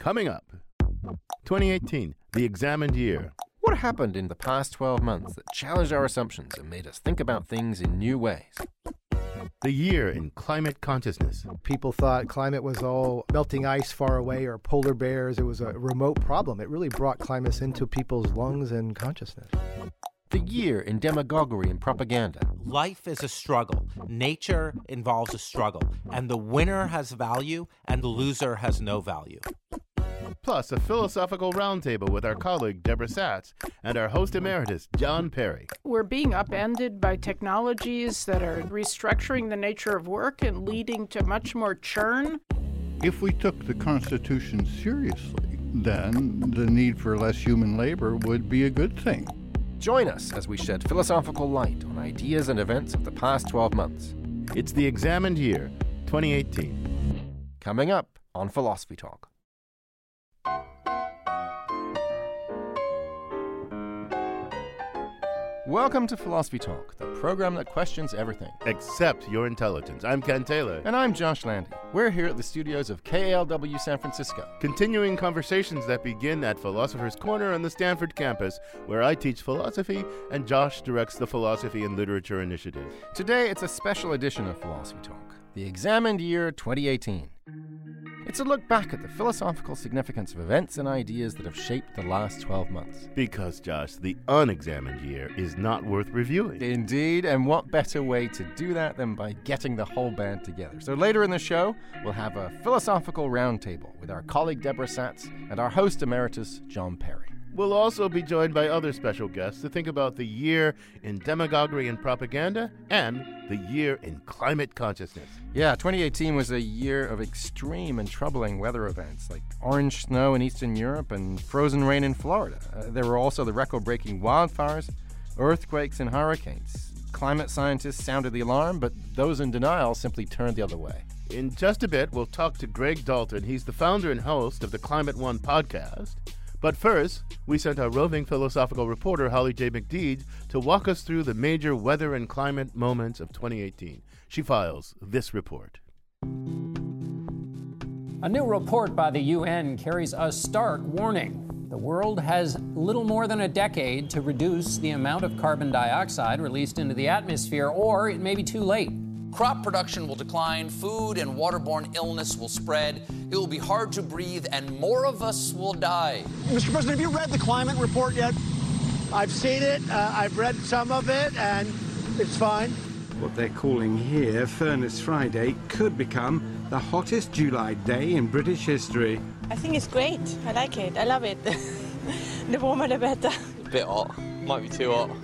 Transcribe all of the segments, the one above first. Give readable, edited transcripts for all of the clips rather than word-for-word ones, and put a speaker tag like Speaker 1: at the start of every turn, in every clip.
Speaker 1: Coming up, 2018, the examined year.
Speaker 2: What happened in the past 12 months that challenged our assumptions and made us think about things in new ways?
Speaker 1: The year in climate consciousness.
Speaker 3: People thought climate was all melting ice far away or polar bears. It was a remote problem. It really brought climate into people's lungs and consciousness.
Speaker 2: The year in demagoguery and propaganda.
Speaker 4: Life is a struggle. Nature involves a struggle. And the winner has value and the loser has no value.
Speaker 1: Plus a philosophical roundtable with our colleague Deborah Satz and our host emeritus, John Perry.
Speaker 5: We're being upended by technologies that are restructuring the nature of work and leading to much more churn.
Speaker 6: If we took the Constitution seriously, then the need for less human labor would be a good thing.
Speaker 2: Join us as we shed philosophical light on ideas and events of the past 12 months.
Speaker 1: It's the examined year, 2018.
Speaker 2: Coming up on Philosophy Talk. Welcome to Philosophy Talk, the program that questions everything.
Speaker 1: Except your intelligence. I'm Ken Taylor.
Speaker 2: And I'm Josh Landy. We're here at the studios of KALW San Francisco.
Speaker 1: Continuing conversations that begin at Philosopher's Corner on the Stanford campus, where I teach philosophy and Josh directs the Philosophy and Literature Initiative.
Speaker 2: Today, it's a special edition of Philosophy Talk, the examined year 2018. It's a look back at the philosophical significance of events and ideas that have shaped the last 12 months.
Speaker 1: Because, Josh, the unexamined year is not worth reviewing.
Speaker 2: Indeed, and what better way to do that than by getting the whole band together. So later in the show, we'll have a philosophical roundtable with our colleague Deborah Satz and our host emeritus, John Perry.
Speaker 1: We'll also be joined by other special guests to think about the year in demagoguery and propaganda and the year in climate consciousness.
Speaker 2: Yeah, 2018 was a year of extreme and troubling weather events like orange snow in Eastern Europe and frozen rain in Florida. There were also the record-breaking wildfires, earthquakes, and hurricanes. Climate scientists sounded the alarm, but those in denial simply turned the other way.
Speaker 1: In just a bit, we'll talk to Greg Dalton. He's the founder and host of the Climate One podcast. But first, we sent our roving philosophical reporter, Holly J. McDeed, to walk us through the major weather and climate moments of 2018. She files this report.
Speaker 7: A new report by the UN carries a stark warning. The world has little more than a decade to reduce the amount of carbon dioxide released into the atmosphere, or it may be too late.
Speaker 8: Crop production will decline, food and waterborne illness will spread, it will be hard to breathe, and more of us will die.
Speaker 9: Mr. President, have you read the climate report yet? I've seen it, I've read some of it, and it's fine.
Speaker 10: What they're calling here Furnace Friday could become the hottest July day in British history.
Speaker 11: I think it's great. I like it. I love it. The warmer, the better.
Speaker 12: A bit hot. Might be too hot.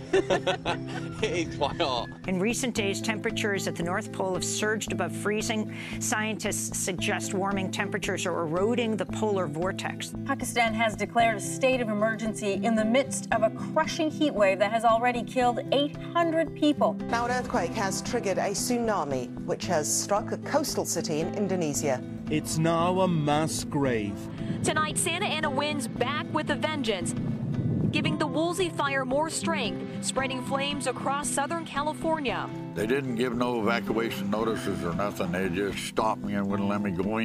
Speaker 12: It is quite hot.
Speaker 13: In recent days, temperatures at the North Pole have surged above freezing. Scientists suggest warming temperatures are eroding the polar vortex.
Speaker 14: Pakistan has declared a state of emergency in the midst of a crushing heat wave that has already killed 800 people.
Speaker 15: Now, an earthquake has triggered a tsunami, which has struck a coastal city in Indonesia.
Speaker 16: It's now a mass grave.
Speaker 17: Tonight, Santa Ana winds back with a vengeance, giving the Woolsey fire more strength, spreading flames across Southern California.
Speaker 18: They didn't give no evacuation notices or nothing. They just stopped me and wouldn't let me go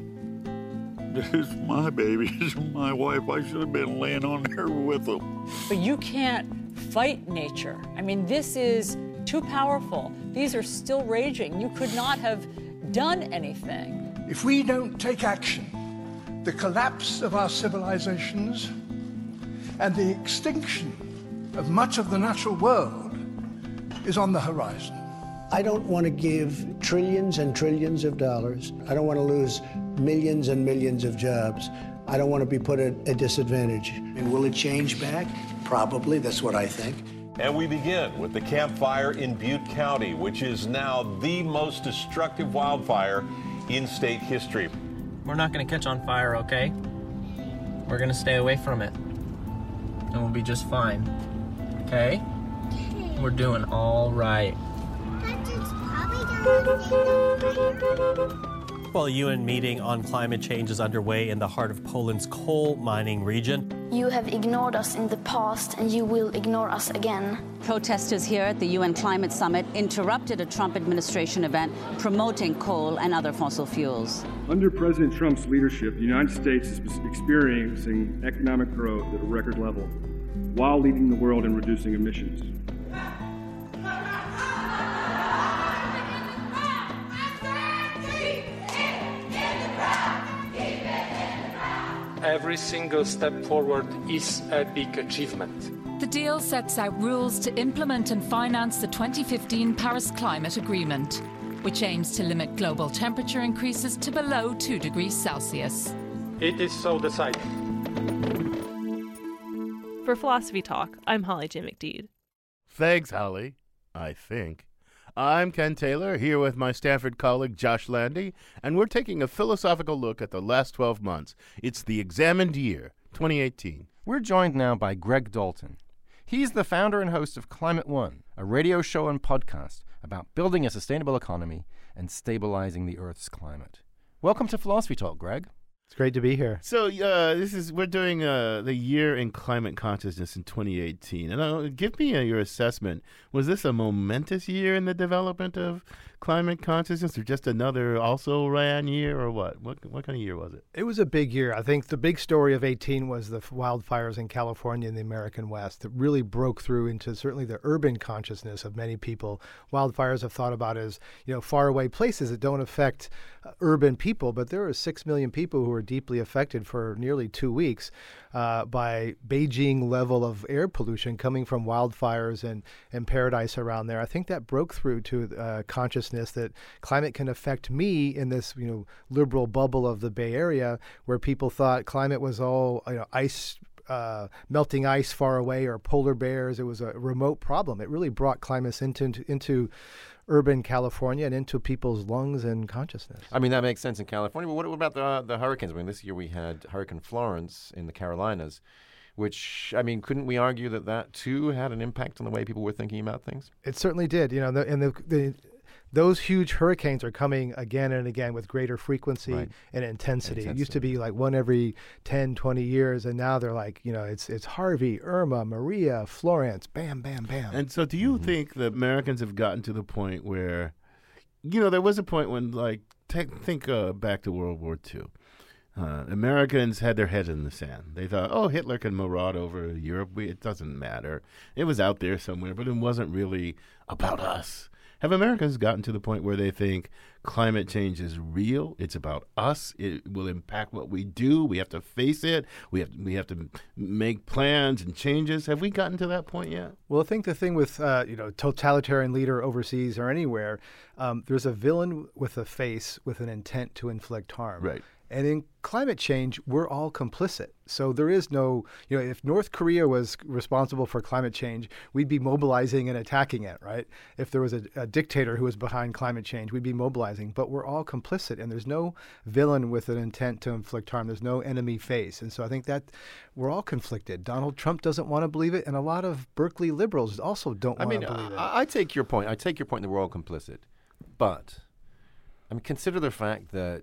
Speaker 18: in. This is my baby. This is my wife. I should have been laying on there with them.
Speaker 19: But you can't fight nature. I mean, this is too powerful. These are still raging. You could not have done anything.
Speaker 20: If we don't take action, the collapse of our civilizations and the extinction of much of the natural world is on the horizon.
Speaker 4: I don't want to give trillions and trillions of dollars. I don't want to lose millions and millions of jobs. I don't want to be put at a disadvantage. And will it change back? Probably, that's what I think.
Speaker 7: And we begin with the Camp Fire in Butte County, which is now the most destructive wildfire in state history.
Speaker 3: We're not going to catch on fire, okay? We're going to stay away from it. And we'll be just fine. Okay? We're doing all right.
Speaker 21: Well, a UN meeting on climate change is underway in the heart of Poland's coal mining region.
Speaker 22: You have ignored us in the past, and you will ignore us again.
Speaker 23: Protesters here at the UN Climate Summit interrupted a Trump administration event promoting coal and other fossil fuels.
Speaker 24: Under President Trump's leadership, the United States is experiencing economic growth at a record level while leading the world in reducing emissions.
Speaker 25: Every single step forward is a big achievement.
Speaker 26: The deal sets out rules to implement and finance the 2015 Paris Climate Agreement, which aims to limit global temperature increases to below 2 degrees Celsius.
Speaker 25: It is so decided.
Speaker 27: For Philosophy Talk, I'm Holly J. McDede.
Speaker 1: Thanks, Holly, I think. I'm Ken Taylor, here with my Stanford colleague Josh Landy, and we're taking a philosophical look at the last 12 months. It's the examined year, 2018.
Speaker 2: We're joined now by Greg Dalton. He's the founder and host of Climate One, a radio show and podcast about building a sustainable economy and stabilizing the Earth's climate. Welcome to Philosophy Talk, Greg.
Speaker 28: It's great to be here.
Speaker 1: So we're doing the year in climate consciousness in 2018. And give me your assessment. Was this a momentous year in the development of climate consciousness, or just another also-ran year, or what? What kind of year was it?
Speaker 28: It was a big year. I think the big story of 18 was the wildfires in California and the American West that really broke through into certainly the urban consciousness of many people. Wildfires are thought about as, faraway places that don't affect urban people, but there are 6 million people who were deeply affected for nearly 2 weeks by Beijing level of air pollution coming from wildfires and paradise around there. I think that broke through to consciousness that climate can affect me in this, liberal bubble of the Bay Area, where people thought climate was all, ice, melting ice far away, or polar bears. It was a remote problem. It really brought climate into urban California and into people's lungs and consciousness.
Speaker 2: I mean, that makes sense in California. But what about the hurricanes? I mean, this year we had Hurricane Florence in the Carolinas, which, couldn't we argue that too had an impact on the way people were thinking about things?
Speaker 28: It certainly did. Those huge hurricanes are coming again and again with greater frequency and intensity. It used to be like one every 10, 20 years, and now they're like, it's Harvey, Irma, Maria, Florence, bam, bam, bam.
Speaker 1: And so do you think that Americans have gotten to the point where, there was a point when, think back to World War II. Americans had their heads in the sand. They thought, Hitler can maraud over Europe. It doesn't matter. It was out there somewhere, but it wasn't really about us. Have Americans gotten to the point where they think climate change is real? It's about us. It will impact what we do. We have to face it. We have to make plans and changes. Have we gotten to that point yet?
Speaker 28: Well, I think the thing with totalitarian leader overseas or anywhere, there's a villain with a face with an intent to inflict harm.
Speaker 1: Right.
Speaker 28: And in climate change, we're all complicit. So there is no, if North Korea was responsible for climate change, we'd be mobilizing and attacking it, right? If there was a dictator who was behind climate change, we'd be mobilizing. But we're all complicit, and there's no villain with an intent to inflict harm. There's no enemy face. And so I think that we're all conflicted. Donald Trump doesn't want to believe it, and a lot of Berkeley liberals also don't want to believe it.
Speaker 2: I take your point. I take your point that we're all complicit. But, consider the fact that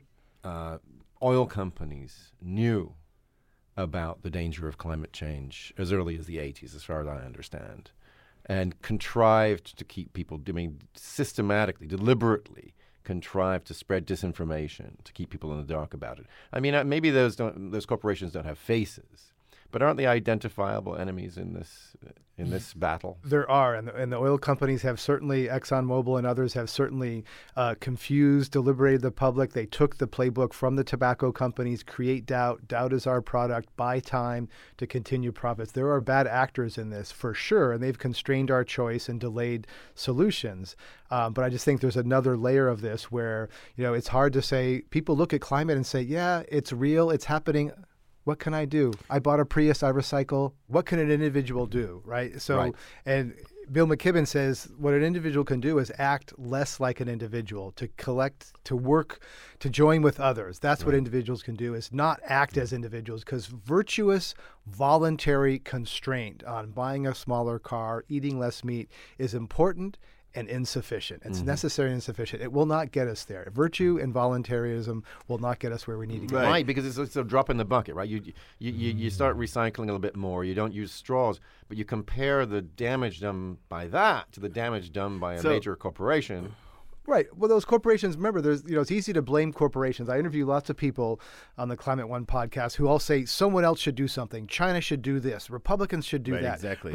Speaker 2: oil companies knew about the danger of climate change as early as the 80s, as far as I understand, and contrived to keep people systematically, deliberately contrived to spread disinformation to keep people in the dark about it. Maybe those corporations don't have faces, but aren't they identifiable enemies in this battle?
Speaker 28: There are, and the oil companies have certainly, ExxonMobil and others have certainly confused, deliberated the public. They took the playbook from the tobacco companies: create doubt. Doubt is our product. Buy time to continue profits. There are bad actors in this for sure, and they've constrained our choice and delayed solutions. But I just think there's another layer of this where it's hard to say. People look at climate and say, "Yeah, it's real. It's happening." What can I do? I bought a Prius, I recycle. What can an individual do, right? So, and Bill McKibben says what an individual can do is act less like an individual, to collect, to work, to join with others. That's what individuals can do, is not act as individuals, because virtuous, voluntary constraint on buying a smaller car, eating less meat is important and insufficient. It's necessary and insufficient. It will not get us there. Virtue and voluntarism will not get us where we need to go.
Speaker 2: Right, because it's a drop in the bucket, right? You start recycling a little bit more. You don't use straws, but you compare the damage done by that to the damage done by a major corporation.
Speaker 28: Right. Well, those corporations, remember, it's easy to blame corporations. I interview lots of people on the Climate One podcast who all say someone else should do something. China should do this. Republicans should do that.
Speaker 1: Exactly.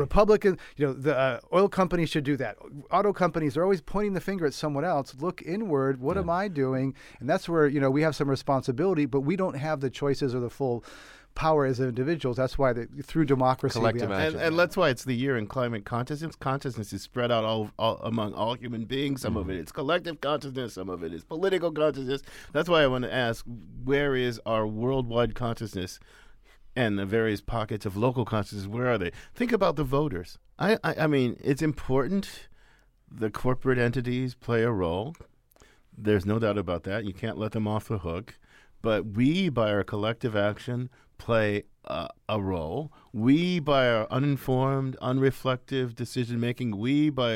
Speaker 28: The oil companies should do that. Auto companies are always pointing the finger at someone else. Look inward. What am I doing? And that's where, we have some responsibility, but we don't have the choices or the full power as individuals. That's why through democracy,
Speaker 2: collective action.
Speaker 1: And that's why it's the year in climate consciousness. Consciousness is spread out all among all human beings. Some of it is collective consciousness. Some of it is political consciousness. That's why I want to ask, where is our worldwide consciousness and the various pockets of local consciousness? Where are they? Think about the voters. I mean, it's important. The corporate entities play a role. There's no doubt about that. You can't let them off the hook. But we, by our collective action, play a role. We, by our uninformed, unreflective decision-making, we, by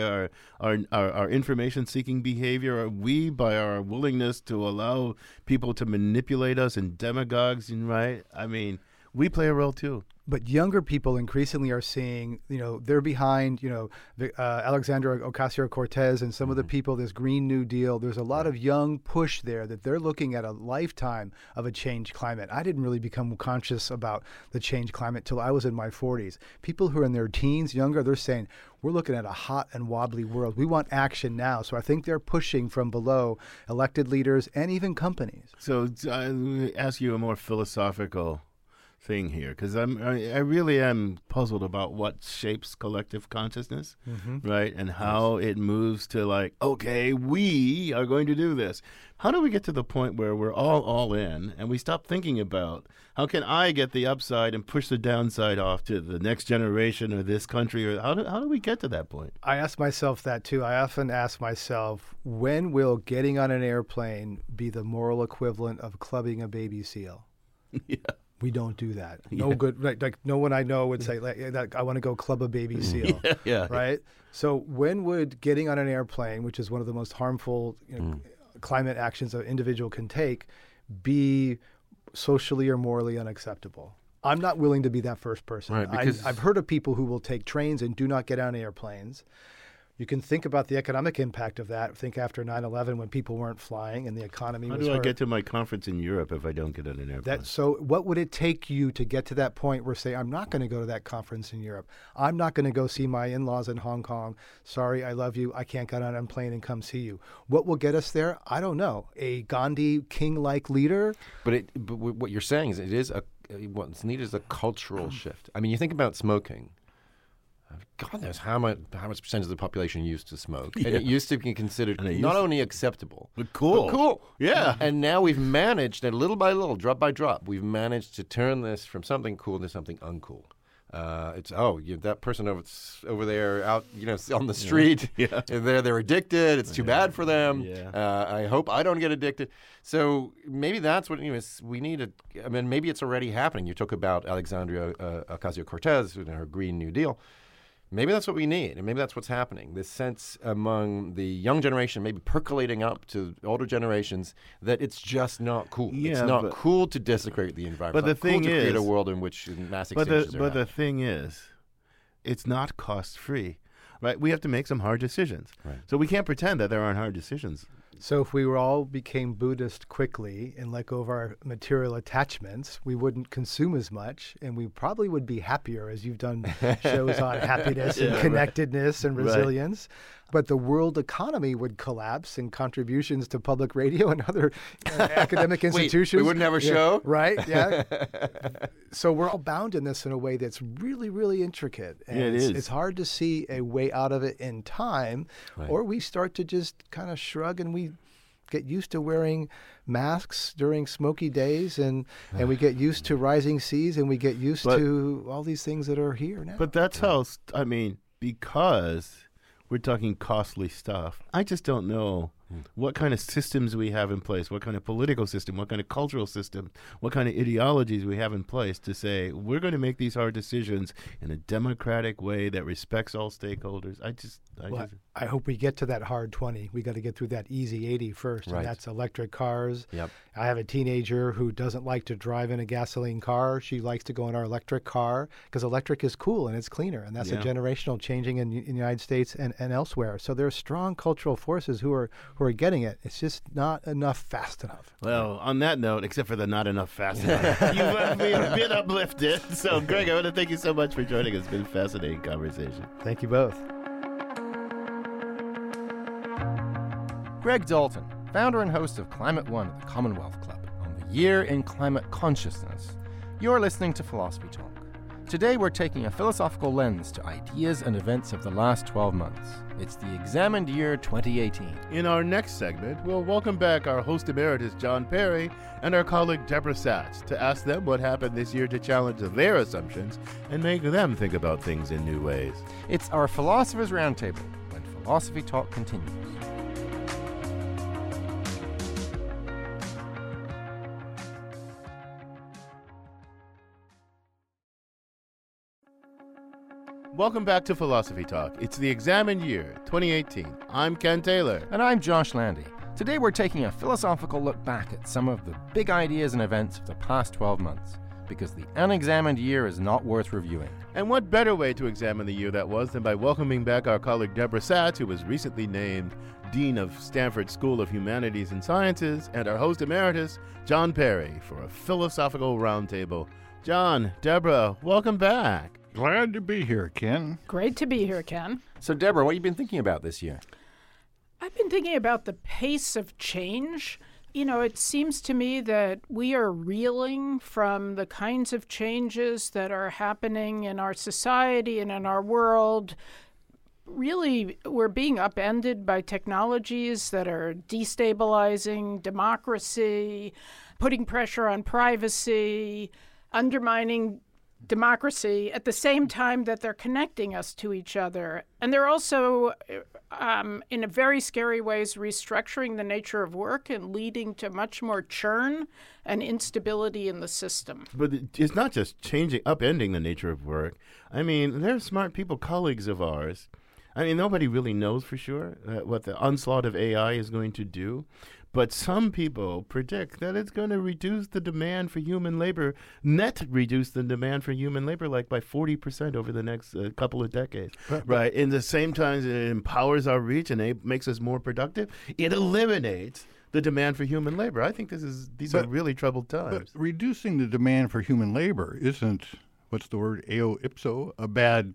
Speaker 1: our information-seeking behavior, we, by our willingness to allow people to manipulate us and demagogues, right? I mean, we play a role too.
Speaker 28: But younger people increasingly are seeing, they're behind, Alexandria Ocasio-Cortez and some of the people, this Green New Deal. There's a lot of young push there that they're looking at a lifetime of a changed climate. I didn't really become conscious about the changed climate till I was in my 40s. People who are in their teens, younger, they're saying, we're looking at a hot and wobbly world. We want action now. So I think they're pushing from below elected leaders and even companies.
Speaker 1: So I ask you a more philosophical thing here, because I really am puzzled about what shapes collective consciousness, right? And how it moves to okay, we are going to do this. How do we get to the point where we're all in and we stop thinking about how can I get the upside and push the downside off to the next generation or this country? Or how do we get to that point?
Speaker 28: I ask myself that too. I often ask myself, when will getting on an airplane be the moral equivalent of clubbing a baby seal?
Speaker 1: Yeah.
Speaker 28: We don't do that. No good. Like no one I know would say, I want to go club a baby seal. Right? So when would getting on an airplane, which is one of the most harmful climate actions an individual can take, be socially or morally unacceptable? I'm not willing to be that first person.
Speaker 2: Right,
Speaker 28: I've heard of people who will take trains and do not get on airplanes. You can think about the economic impact of that. Think after 9/11 when people weren't flying and the economy was hurt.
Speaker 1: How do I get to my conference in Europe if I don't get on an airplane?
Speaker 28: So what would it take you to get to that point where, say, I'm not going to go to that conference in Europe. I'm not going to go see my in-laws in Hong Kong. Sorry, I love you. I can't get on a plane and come see you. What will get us there? I don't know. A Gandhi king-like leader?
Speaker 2: But what you're saying is what's needed is a cultural shift. I mean, you think about smoking. God knows how much percentage of the population used to smoke. And it used to be considered not only acceptable,
Speaker 1: but cool. Yeah.
Speaker 2: And now we've managed, and little by little, drop by drop, we've managed to turn this from something cool to something uncool. It's that person over there out on the street.
Speaker 1: Yeah.
Speaker 2: They're addicted. It's too bad for them.
Speaker 1: Yeah.
Speaker 2: I hope I don't get addicted. So maybe that's what we need. Maybe it's already happening. You talk about Alexandria Ocasio-Cortez and her Green New Deal. Maybe that's what we need, and maybe that's what's happening. This sense among the young generation, maybe percolating up to older generations, that it's just not cool.
Speaker 1: Yeah,
Speaker 2: it's not cool to desecrate the environment.
Speaker 1: But the thing
Speaker 2: cool to
Speaker 1: is,
Speaker 2: create a world in which mass extinctions are
Speaker 1: the thing is, it's not cost-free, right? We have to make some hard decisions.
Speaker 2: Right.
Speaker 1: So we can't pretend that there aren't hard decisions.
Speaker 28: So if we all became Buddhist quickly and let go of our material attachments, we wouldn't consume as much, and we probably would be happier, as you've done shows on happiness and connectedness and resilience. Right. But the world economy would collapse, and contributions to public radio and other academic institutions.
Speaker 2: We wouldn't have a show?
Speaker 28: Right, yeah. So we're all bound in this in a way that's really, really intricate. And
Speaker 1: it is.
Speaker 28: It's hard to see a way out of it in time, or we start to just kind of shrug and we get used to wearing masks during smoky days, and we get used to rising seas, and we get used to all these things that are here now.
Speaker 1: But that's how, because we're talking costly stuff, I just don't know what kind of systems we have in place, what kind of political system, what kind of cultural system, what kind of ideologies we have in place to say we're going to make these hard decisions in a democratic way that respects all stakeholders. I
Speaker 28: hope we get to that hard 20. We got to get through that easy 80 first,
Speaker 2: Right.
Speaker 28: and that's electric cars.
Speaker 2: Yep.
Speaker 28: I have a teenager who doesn't like to drive in a gasoline car. She likes to go in our electric car because electric is cool and it's cleaner, and that's a generational changing in the United States and elsewhere. So there are strong cultural forces who are getting it. It's just not enough fast enough.
Speaker 1: Well, on that note, except for the not enough fast enough, you've left me a bit uplifted. So, Greg, I want to thank you so much for joining us. It's been a fascinating conversation.
Speaker 28: Thank you both.
Speaker 2: Greg Dalton, founder and host of Climate One at the Commonwealth Club, on the Year in Climate Consciousness. You're listening to Philosophy Talk. Today we're taking a philosophical lens to ideas and events of the last 12 months. It's the examined year 2018.
Speaker 1: In our next segment, we'll welcome back our host emeritus, John Perry, and our colleague, Deborah Satz, to ask them what happened this year to challenge their assumptions and make them think about things in new ways.
Speaker 2: It's our Philosopher's Roundtable when Philosophy Talk continues.
Speaker 1: Welcome back to Philosophy Talk. It's the examined year, 2018. I'm Ken Taylor.
Speaker 2: And I'm Josh Landy. Today we're taking a philosophical look back at some of the big ideas and events of the past 12 months, because the unexamined year is not worth reviewing.
Speaker 1: And what better way to examine the year that was than by welcoming back our colleague Deborah Satz, who was recently named Dean of Stanford School of Humanities and Sciences, and our host emeritus, John Perry, for a philosophical roundtable. John, Deborah, welcome back.
Speaker 5: Glad to be here, Ken.
Speaker 6: Great to be here, Ken.
Speaker 2: So, Deborah, what have you been thinking about this year?
Speaker 6: I've been thinking about the pace of change. You know, it seems to me that we are reeling from the kinds of changes that are happening in our society and in our world. Really, we're being upended by technologies that are destabilizing democracy, putting pressure on privacy, undermining democracy at the same time that they're connecting us to each other. And they're also, in a very scary ways, restructuring the nature of work and leading to much more churn and instability in the system.
Speaker 1: But it's not just upending the nature of work. I mean, they're smart people, colleagues of ours. I mean, nobody really knows for sure what the onslaught of AI is going to do. But some people predict that it's going to reduce the demand for human labor, reduce the demand for human labor like by 40% over the next couple of decades. Right. In the same time, it empowers our reach and it makes us more productive. It eliminates the demand for human labor. I think these are really troubled times.
Speaker 5: But reducing the demand for human labor isn't, what's the word, eo ipso, a bad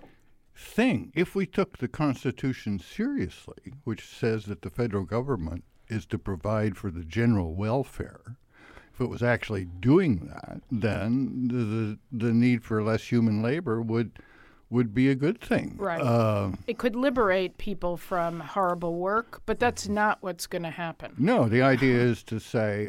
Speaker 5: thing. If we took the Constitution seriously, which says that the federal government is to provide for the general welfare, if it was actually doing that, then the need for less human labor would be a good thing.
Speaker 6: Right. It could liberate people from horrible work, but that's not what's going to happen.
Speaker 5: No, the idea is to say,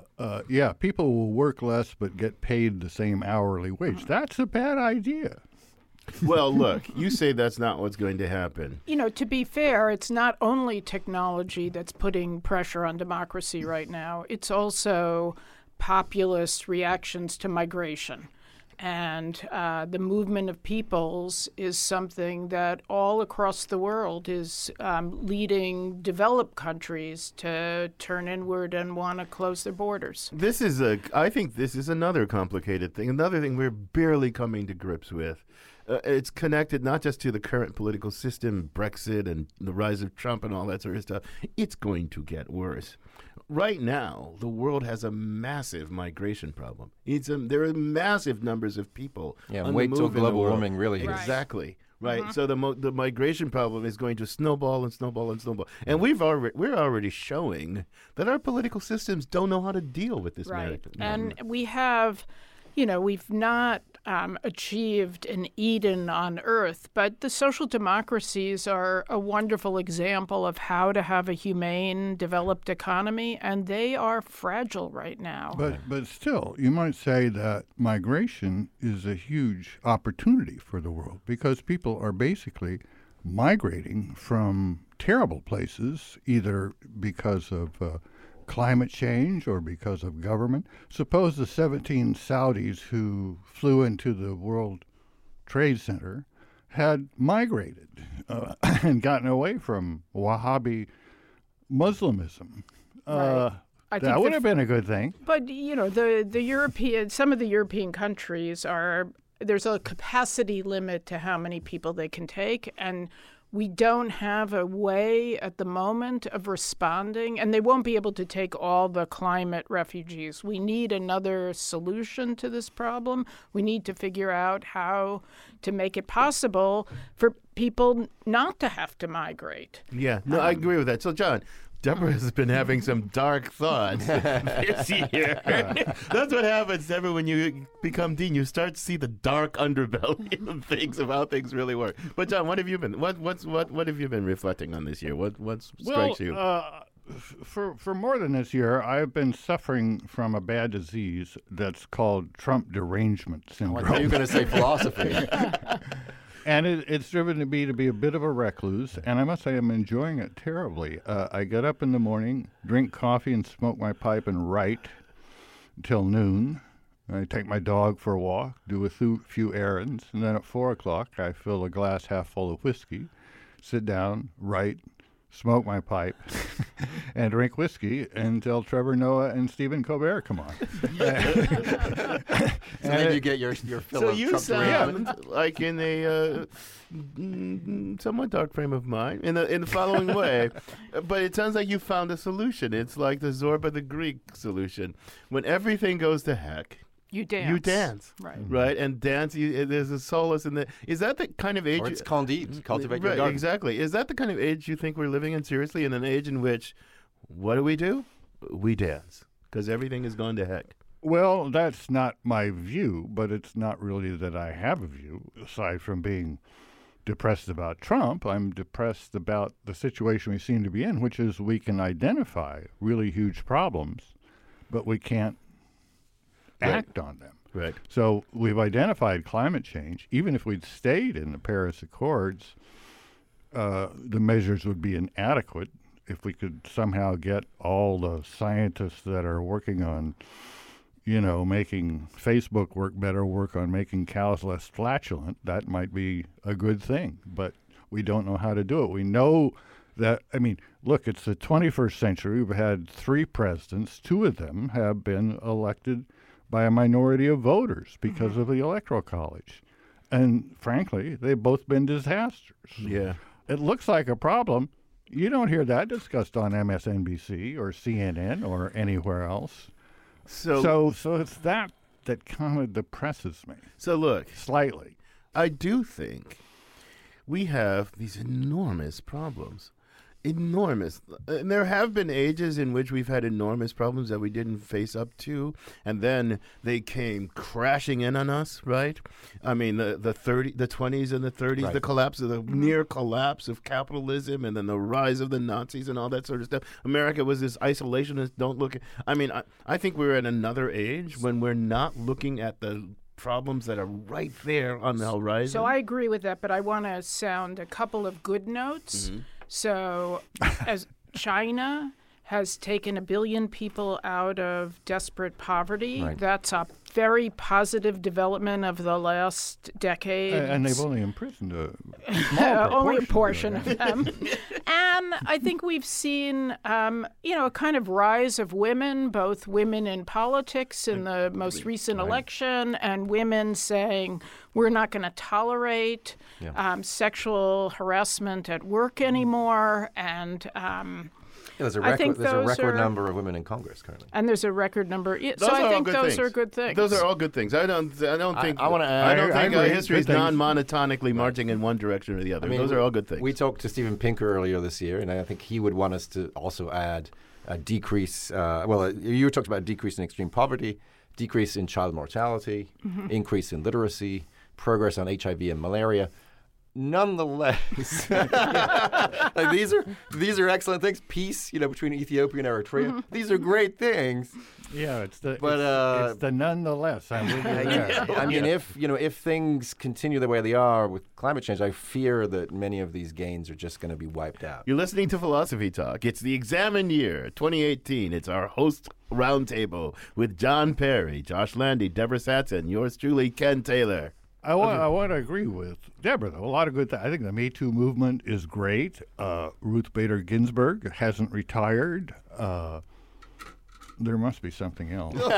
Speaker 5: people will work less but get paid the same hourly wage. That's a bad idea.
Speaker 1: Well, look, you say that's not what's going to happen.
Speaker 6: You know, to be fair, it's not only technology that's putting pressure on democracy right now. It's also populist reactions to migration. And the movement of peoples is something that all across the world is leading developed countries to turn inward and want to close their borders.
Speaker 1: I think this is another complicated thing, another thing we're barely coming to grips with. It's connected not just to the current political system, Brexit and the rise of Trump and all that sort of stuff. It's going to get worse. Right now, the world has a massive migration problem. There are massive numbers of people.
Speaker 2: Yeah, wait till global warming really hits.
Speaker 1: Exactly. Right. Mm-hmm. So the migration problem is going to snowball and snowball and snowball. And we're already showing that our political systems don't know how to deal with this
Speaker 6: right. And we have, we've not achieved an Eden on Earth, but the social democracies are a wonderful example of how to have a humane, developed economy, and they are fragile right now.
Speaker 5: But still, you might say that migration is a huge opportunity for the world because people are basically migrating from terrible places, either because of climate change or because of government. Suppose the 17 Saudis who flew into the World Trade Center had migrated and gotten away from Wahhabi Muslimism. That would have been a good thing.
Speaker 6: But, some of the European countries there's a capacity limit to how many people they can take, and we don't have a way at the moment of responding, and they won't be able to take all the climate refugees. We need another solution to this problem. We need to figure out how to make it possible for people not to have to migrate.
Speaker 1: Yeah, no, I agree with that. So, John, Deborah has been having some dark thoughts this year. That's what happens, Deborah, when you become dean. You start to see the dark underbelly of things, of how things really work. But John, what have you been? What have you been reflecting on this year? What strikes you?
Speaker 5: For more than this year, I've been suffering from a bad disease that's called Trump derangement syndrome.
Speaker 2: I thought you were going to say philosophy.
Speaker 5: And it's driven me to be a bit of a recluse, and I must say I'm enjoying it terribly. I get up in the morning, drink coffee, and smoke my pipe and write until noon. I take my dog for a walk, do a few errands, and then at 4 o'clock I fill a glass half full of whiskey, sit down, write, smoke my pipe, and drink whiskey until Trevor Noah and Stephen Colbert come on.
Speaker 2: So then you get your fill
Speaker 1: so
Speaker 2: of
Speaker 1: you
Speaker 2: Trump derangement.
Speaker 1: sound like in a somewhat dark frame of mind in the following way, but it sounds like you found a solution. It's like the Zorba the Greek solution. When everything goes to heck,
Speaker 6: you dance.
Speaker 1: You dance. Right. And dance, there's a solace in the... Is that the kind of age...
Speaker 2: Or it's Candide, cultivate your
Speaker 1: right,
Speaker 2: garden.
Speaker 1: Exactly. Is that the kind of age you think we're living in, seriously, in an age in which, what do? We dance. Because everything has gone to heck.
Speaker 5: Well, that's not my view, but it's not really that I have a view, aside from being depressed about Trump. I'm depressed about the situation we seem to be in, which is we can identify really huge problems, but we can't act on them.
Speaker 1: Right.
Speaker 5: So we've identified climate change. Even if we'd stayed in the Paris Accords, the measures would be inadequate. If we could somehow get all the scientists that are working on, making Facebook work better, work on making cows less flatulent, that might be a good thing. But we don't know how to do it. We know that, look, it's the 21st century. We've had 3 presidents. 2 of them have been elected by a minority of voters because of the Electoral College. And frankly, they've both been disasters.
Speaker 1: Yeah.
Speaker 5: It looks like a problem. You don't hear that discussed on MSNBC or CNN or anywhere else. So it's that kind of depresses me.
Speaker 1: So look.
Speaker 5: Slightly.
Speaker 1: I do think we have these enormous problems. Enormous. And there have been ages in which we've had enormous problems that we didn't face up to, and then they came crashing in on us, right? I mean, the 20s and the 30s, right. The collapse of the near collapse of capitalism, and then the rise of the Nazis and all that sort of stuff. America was this isolationist, I think we're in another age when we're not looking at the problems that are right there on the horizon.
Speaker 6: So I agree with that, but I want to sound a couple of good notes. Mm-hmm. So as China has taken 1 billion people out of desperate poverty, right. That's a very positive development of the last decade.
Speaker 5: And they've only imprisoned a
Speaker 6: portion of them. And I think we've seen, a kind of rise of women, both women in politics in the most recent election, and women saying, we're not going to tolerate sexual harassment at work anymore. And
Speaker 2: there's a record number of women in Congress currently.
Speaker 6: And there's a record number. So I think those are good things.
Speaker 1: Those are all good things. I don't think.
Speaker 2: I want to add.
Speaker 1: I don't think history is non-monotonically marching in one direction or the other. Those are all good things.
Speaker 2: We talked to Steven Pinker earlier this year, and I think he would want us to also add a decrease. You talked about decrease in extreme poverty, decrease in child mortality, increase in literacy, progress on HIV and malaria. nonetheless, like these are excellent things. Peace, between Ethiopia and Eritrea. These are great things.
Speaker 5: Yeah, it's the nonetheless. I'm with you there.
Speaker 2: I mean, if things continue the way they are with climate change, I fear that many of these gains are just going to be wiped out.
Speaker 1: You're listening to Philosophy Talk. It's the examined year, 2018. It's our host roundtable with John Perry, Josh Landy, Deborah Satson, yours truly, Ken Taylor.
Speaker 5: I want to agree with Deborah, though. A lot of good things. I think the Me Too movement is great. Ruth Bader Ginsburg hasn't retired. There must be something else.
Speaker 1: No,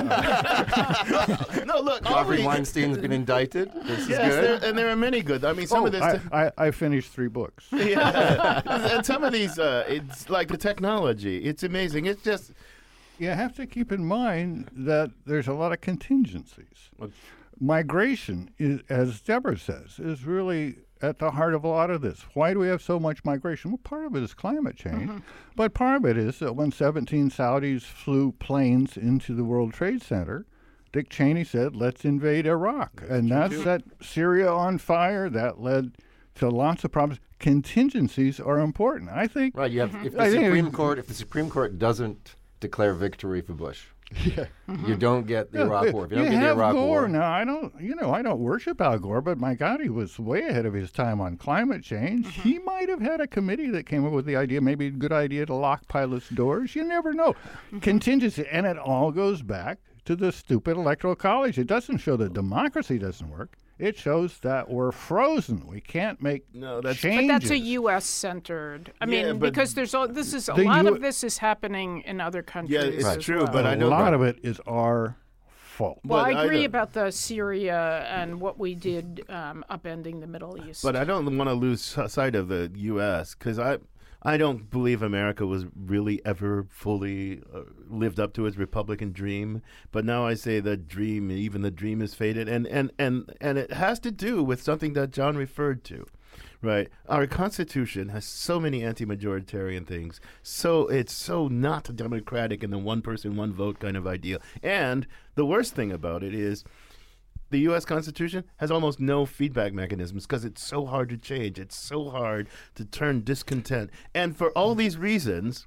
Speaker 1: look.
Speaker 2: Harvey Weinstein's been indicted. This is good.
Speaker 1: And there are many good. I mean, some of this.
Speaker 5: I finished 3 books.
Speaker 1: Yeah. And some of these, it's like the technology. It's amazing. It's just.
Speaker 5: You have to keep in mind that there's a lot of contingencies. Migration, as Deborah says, is really at the heart of a lot of this. Why do we have so much migration? Well, part of it is climate change, but part of it is that when 17 Saudis flew planes into the World Trade Center, Dick Cheney said, let's invade Iraq. That set Syria on fire. That led to lots of problems. Contingencies are important. I think.
Speaker 2: Right. You have if the Supreme Court doesn't declare victory for Bush.
Speaker 5: Yeah.
Speaker 2: You don't get the Iraq War. If you don't get the Iraq War.
Speaker 5: Now, I don't worship Al Gore, but my God, he was way ahead of his time on climate change. He might have had a committee that came up with the idea, maybe a good idea to lock pilots' doors. You never know. Contingency. And it all goes back to the stupid Electoral College. It doesn't show that democracy doesn't work. It shows that we're frozen. We can't make changes.
Speaker 6: But that's a U.S.-centered. I mean, because there's a lot of this is happening in other countries.
Speaker 1: Yeah, it's true,
Speaker 6: well.
Speaker 1: but I know
Speaker 5: a lot of it is our fault.
Speaker 6: Well, I agree about the Syria and what we did upending the Middle East.
Speaker 1: But I don't want to lose sight of the U.S. because I don't believe America was really ever fully lived up to its Republican dream. But now I say the dream is faded. And it has to do with something that John referred to, right? Our Constitution has so many anti-majoritarian things. So it's so not democratic in the one person, one vote kind of idea. And the worst thing about it is the U.S. Constitution has almost no feedback mechanisms because it's so hard to change. It's so hard to turn discontent. And for all these reasons,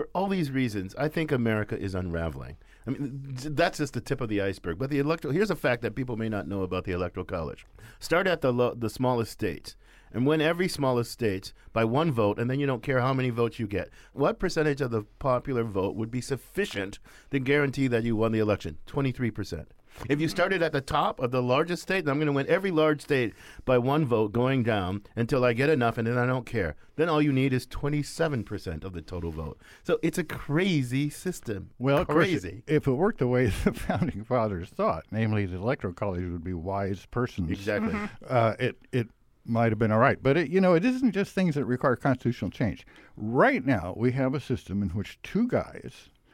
Speaker 1: I think America is unraveling. I mean, that's just the tip of the iceberg. But here's a fact that people may not know about the Electoral College. Start at the smallest states and win every smallest states by one vote, and then you don't care how many votes you get. What percentage of the popular vote would be sufficient to guarantee that you won the election? 23%. If you started at the top of the largest state, then I'm going to win every large state by one vote going down until I get enough, and then I don't care. Then all you need is 27% of the total vote. So it's a crazy system.
Speaker 5: Well,
Speaker 1: crazy.
Speaker 5: If it worked the way the Founding Fathers thought, namely the Electoral College would be wise persons.
Speaker 1: Exactly.
Speaker 5: It might have been all right. But, it isn't just things that require constitutional change. Right now, we have a system in which two guys,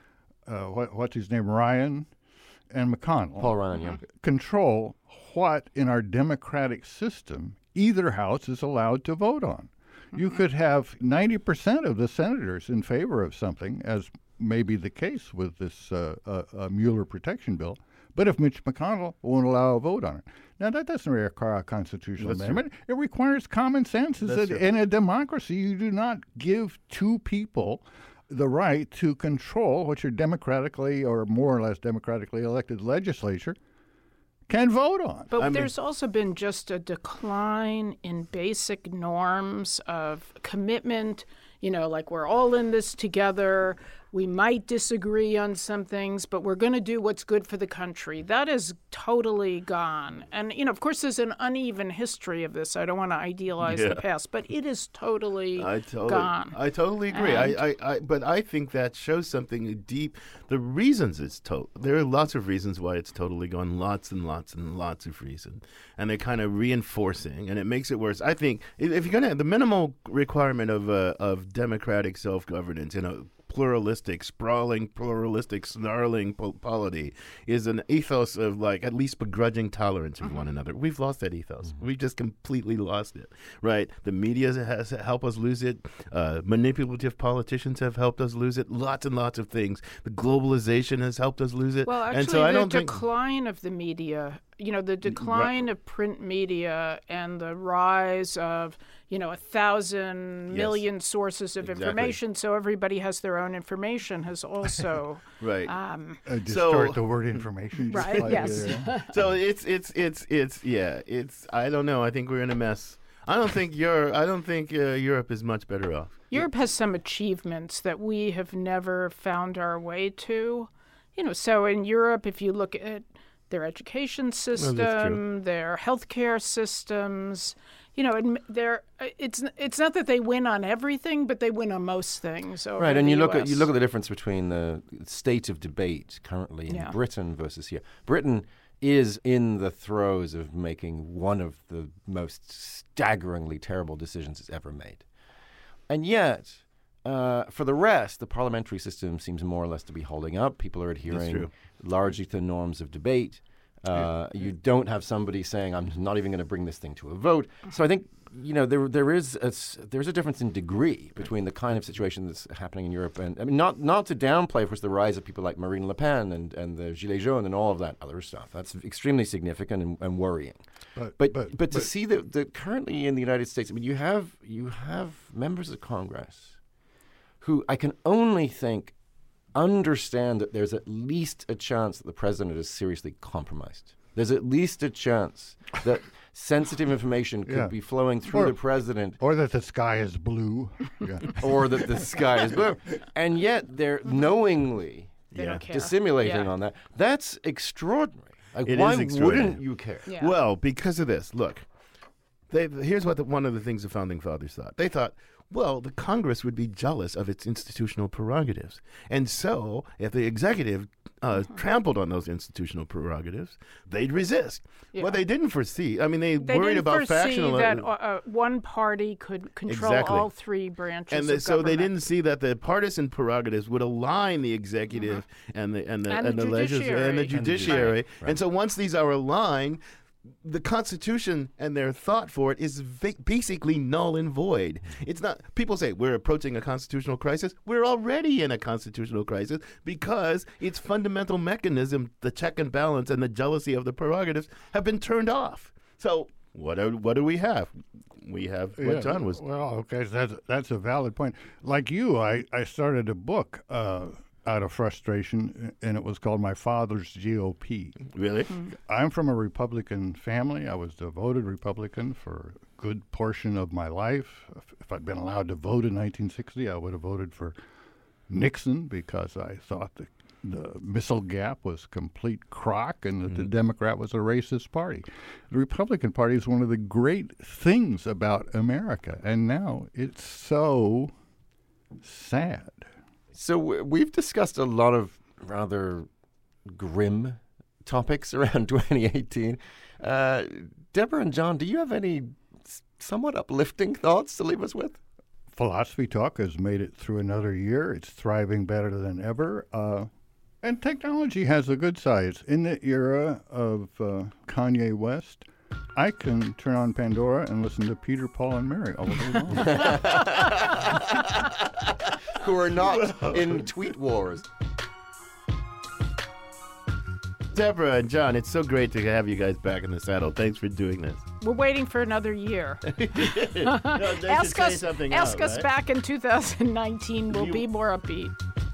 Speaker 5: what's his name, Ryan and McConnell,
Speaker 2: Paul Ryan, yeah,
Speaker 5: control what in our democratic system either house is allowed to vote on. You could have 90% of the senators in favor of something, as may be the case with this Mueller protection bill, but if Mitch McConnell won't allow a vote on it. Now, that doesn't require a constitutional amendment. It requires common sense. In a democracy, you do not give two people the right to control what your democratically or more or less democratically elected legislature can vote on.
Speaker 6: But there's also been just a decline in basic norms of commitment. Like we're all in this together. We might disagree on some things, but we're going to do what's good for the country. That is totally gone. And, of course, there's an uneven history of this. I don't want to idealize the past, but it is totally gone.
Speaker 1: I totally agree. But I think that shows something deep. The reasons there are lots of reasons why it's totally gone, lots and lots and lots of reasons. And they're kind of reinforcing, and it makes it worse. I think if you're going to have the minimal requirement of democratic self-governance, pluralistic, sprawling, pluralistic, snarling polity is an ethos of at least begrudging tolerance of one another. We've lost that ethos. We've just completely lost it, right? The media has helped us lose it. Manipulative politicians have helped us lose it. Lots and lots of things. The globalization has helped us lose it.
Speaker 6: Well, actually, the decline of the media the decline of print media and the rise of, 1,000 million sources of information, so everybody has their own information, has also
Speaker 1: right.
Speaker 5: Distort the word information.
Speaker 6: Right. Yes.
Speaker 1: So it's I don't know. I think we're in a mess. I don't think Europe is much better off.
Speaker 6: Europe has some achievements that we have never found our way to. So in Europe, if you look at their education system, their healthcare systems, it's not that they win on everything, but they win on most things. Over
Speaker 2: right, and
Speaker 6: the
Speaker 2: you look
Speaker 6: US.
Speaker 2: at the difference between the state of debate currently in Britain versus here. Britain is in the throes of making one of the most staggeringly terrible decisions it's ever made. And yet, for the rest, the parliamentary system seems more or less to be holding up. People are adhering largely to the norms of debate. You don't have somebody saying, I'm not even going to bring this thing to a vote. So I think, there's a difference in degree between the kind of situation that's happening in Europe. And I mean, not to downplay, of course, the rise of people like Marine Le Pen and the Gilets jaunes and all of that other stuff. That's extremely significant and worrying. But to see that currently in the United States, I mean, you have members of Congress who I can only think understand that there's at least a chance that the president is seriously compromised. There's at least a chance that sensitive information could be flowing through the president.
Speaker 5: Or that the sky is blue.
Speaker 2: Or that the sky is blue. And yet they're knowingly dissimulating on that. That's extraordinary. Why wouldn't you care?
Speaker 1: Yeah. Well, because of this. Look, here's what one of the things the Founding Fathers thought. They thought, well, the Congress would be jealous of its institutional prerogatives. And so if the executive trampled on those institutional prerogatives, they'd resist. Yeah. Well, they didn't foresee. I mean, they worried about factional.
Speaker 6: They didn't foresee that one party could control all three branches of government.
Speaker 1: So they didn't see that the partisan prerogatives would align the executive and the legislature and the judiciary. Right. And so once these are aligned, the Constitution and their thought for it is basically null and void. It's not. People say we're approaching a constitutional crisis. We're already in a constitutional crisis because its fundamental mechanism, the check and balance and the jealousy of the prerogatives, have been turned off. So what do we have? We have what John was.
Speaker 5: Well, okay, that's a valid point. Like you, I started a book out of frustration, and it was called My Father's GOP.
Speaker 1: Really?
Speaker 5: Mm-hmm. I'm from a Republican family. I was a devoted Republican for a good portion of my life. If I'd been allowed to vote in 1960, I would have voted for Nixon because I thought the missile gap was complete crock and that the Democrat was a racist party. The Republican Party is one of the great things about America, and now it's so sad.
Speaker 2: So we've discussed a lot of rather grim topics around 2018. Deborah and John, do you have any somewhat uplifting thoughts to leave us with?
Speaker 5: Philosophy Talk has made it through another year. It's thriving better than ever. And technology has a good side. In the era of Kanye West, I can turn on Pandora and listen to Peter, Paul, and Mary all day long.
Speaker 2: Who are not in tweet wars.
Speaker 1: Deborah and John, it's so great to have you guys back in the saddle. Thanks for doing this.
Speaker 6: We're waiting for another year. Ask us back in 2019. We'll be more upbeat.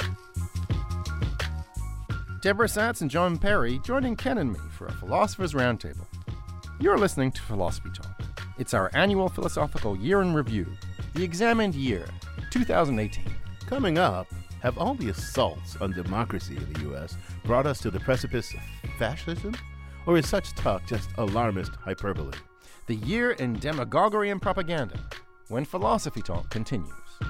Speaker 2: Deborah Satz and John Perry joining Ken and me for a Philosopher's Roundtable. You're listening to Philosophy Talk. It's our annual philosophical year in review, the examined year, 2018.
Speaker 1: Coming up, have all the assaults on democracy in the U.S. brought us to the precipice of fascism? Or is such talk just alarmist hyperbole?
Speaker 2: The year in demagoguery and propaganda, when Philosophy Talk continues.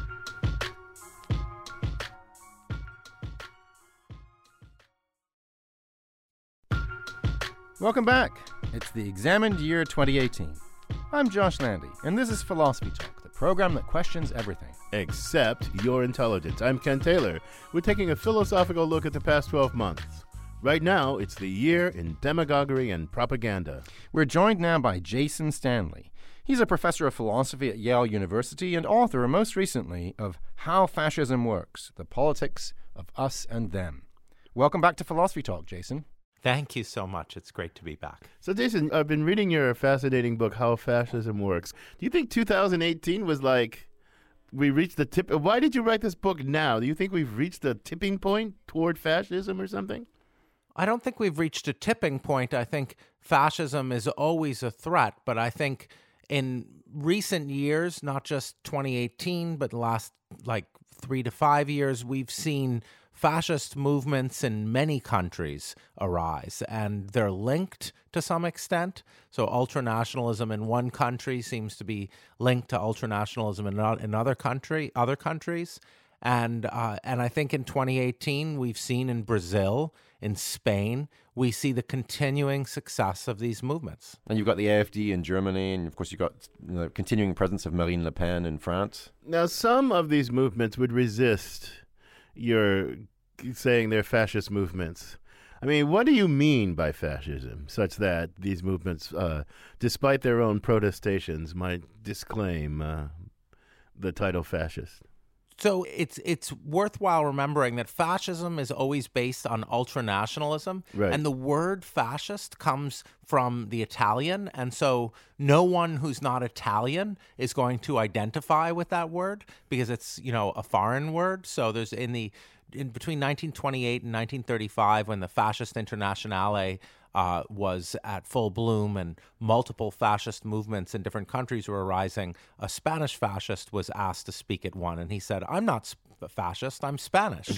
Speaker 2: Welcome back. It's the examined year 2018. I'm Josh Landy, and this is Philosophy Talk, the program that questions everything.
Speaker 1: Except your intelligence. I'm Ken Taylor. We're taking a philosophical look at the past 12 months. Right now, it's the year in demagoguery and propaganda.
Speaker 2: We're joined now by Jason Stanley. He's a professor of philosophy at Yale University and author, most recently, of How Fascism Works, The Politics of Us and Them. Welcome back to Philosophy Talk, Jason.
Speaker 8: Thank you so much. It's great to be back.
Speaker 1: So, Jason, I've been reading your fascinating book, How Fascism Works. Do you think 2018 was like we reached the tip? Why did you write this book now? Do you think we've reached the tipping point toward fascism or something?
Speaker 8: I don't think we've reached a tipping point. I think fascism is always a threat, but I think in recent years, not just 2018, but the last 3 to 5 years, we've seen fascist movements in many countries arise, and they're linked to some extent. So ultranationalism in one country seems to be linked to ultranationalism in other countries. And I think in 2018, we've seen in Brazil, in Spain, we see the continuing success of these movements.
Speaker 2: And you've got the AfD in Germany, and of course you've got the continuing presence of Marine Le Pen in France.
Speaker 1: Now, some of these movements would resist your saying they're fascist movements. I mean, what do you mean by fascism, such that these movements, despite their own protestations, might disclaim the title fascist?
Speaker 8: So it's worthwhile remembering that fascism is always based on ultranationalism,
Speaker 1: right.
Speaker 8: And the word fascist comes from the Italian, and so no one who's not Italian is going to identify with that word because it's a foreign word. So there's in between 1928 and 1935, when the Fascist Internazionale was at full bloom and multiple fascist movements in different countries were arising, a Spanish fascist was asked to speak at one, and he said, "I'm not fascist, I'm Spanish."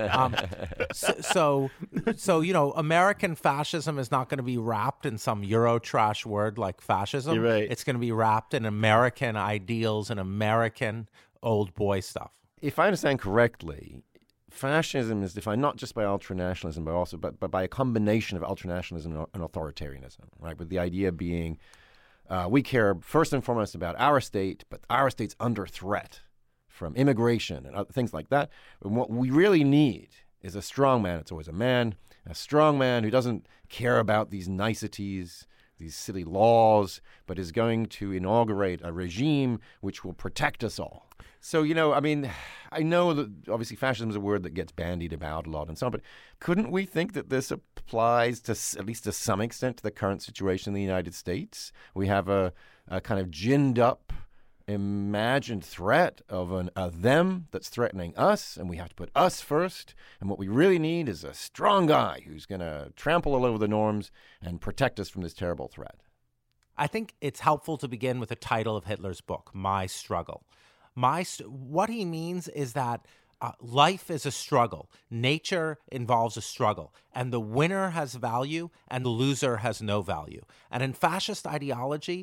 Speaker 8: So American fascism is not going to be wrapped in some Eurotrash word like fascism.
Speaker 1: You're right.
Speaker 8: It's going to be wrapped in American ideals and American old boy stuff.
Speaker 2: If I understand correctly, fascism is defined not just by ultranationalism, but by a combination of ultranationalism and authoritarianism, right? With the idea being we care first and foremost about our state, but our state's under threat from immigration and other things like that. And what we really need is a strong man. It's always a strong man who doesn't care about these niceties, these silly laws, but is going to inaugurate a regime which will protect us all. So, I know that obviously fascism is a word that gets bandied about a lot and so on, but couldn't we think that this applies to, at least to some extent, to the current situation in the United States? We have a kind of ginned up, imagined threat of a them that's threatening us, and we have to put us first. And what we really need is a strong guy who's going to trample all over the norms and protect us from this terrible threat.
Speaker 8: I think it's helpful to begin with the title of Hitler's book, My Struggle. What he means is that life is a struggle. Nature involves a struggle. And the winner has value and the loser has no value. And in fascist ideology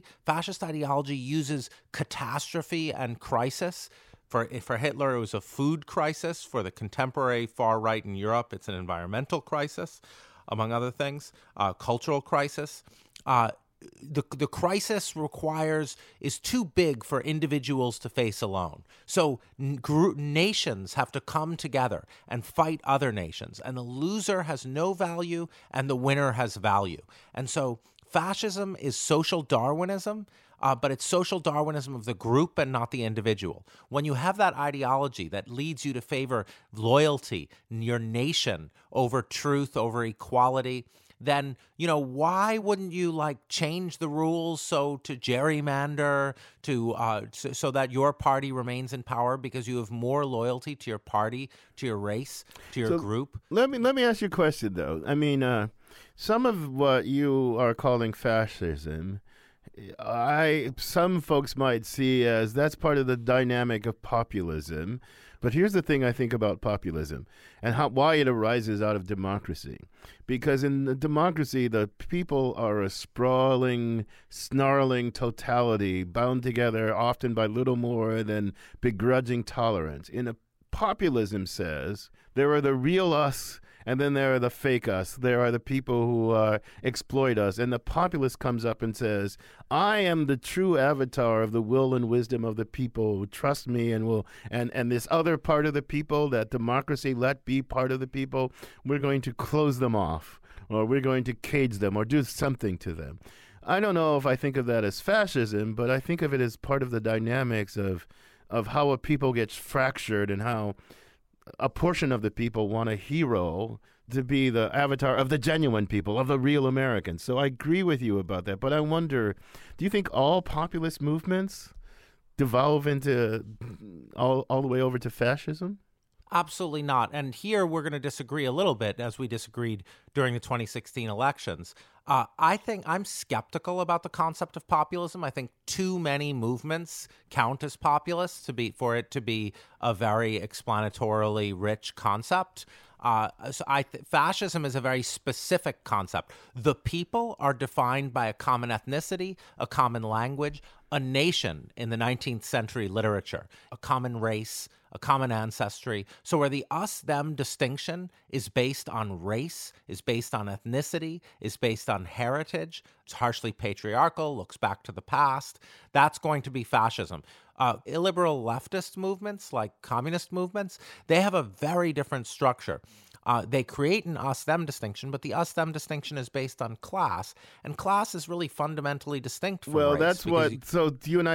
Speaker 8: uses catastrophe and crisis. For Hitler, it was a food crisis. For the contemporary far right in Europe, it's an environmental crisis, among other things, cultural crisis. The crisis is too big for individuals to face alone. So nations have to come together and fight other nations. And the loser has no value and the winner has value. And so fascism is social Darwinism, but it's social Darwinism of the group and not the individual. When you have that ideology that leads you to favor loyalty, your nation, over truth, over equality, then, why wouldn't you change the rules to gerrymander so that your party remains in power because you have more loyalty to your party, to your race, to your group?
Speaker 1: Let me ask you a question, though. I mean, some of what you are calling fascism, some folks might see as that's part of the dynamic of populism. But here's the thing I think about populism and why it arises out of democracy. Because in the democracy, the people are a sprawling, snarling totality bound together often by little more than begrudging tolerance. In a populism says there are the real us and then there are the fake us. There are the people who exploit us. And the populist comes up and says, I am the true avatar of the will and wisdom of the people who trust me and this other part of the people, that democracy let be part of the people, we're going to close them off, or we're going to cage them or do something to them. I don't know if I think of that as fascism, but I think of it as part of the dynamics of how a people gets fractured and how a portion of the people want a hero to be the avatar of the genuine people, of the real Americans. So I agree with you about that. But I wonder, do you think all populist movements devolve into all the way over to fascism?
Speaker 8: Absolutely not. And here we're going to disagree a little bit, as we disagreed during the 2016 elections. I think I'm skeptical about the concept of populism. I think too many movements count as populists for it to be a very explanatorily rich concept. Fascism is a very specific concept. The people are defined by a common ethnicity, a common language, a nation in the 19th century literature, a common race, a common ancestry. So where the us-them distinction is based on race, is based on ethnicity, is based on heritage, it's harshly patriarchal, looks back to the past, that's going to be fascism. Illiberal leftist movements, like communist movements, they have a very different structure. They create an us-them distinction, but the us-them distinction is based on class, and class is really fundamentally distinct from race.
Speaker 1: That's what. So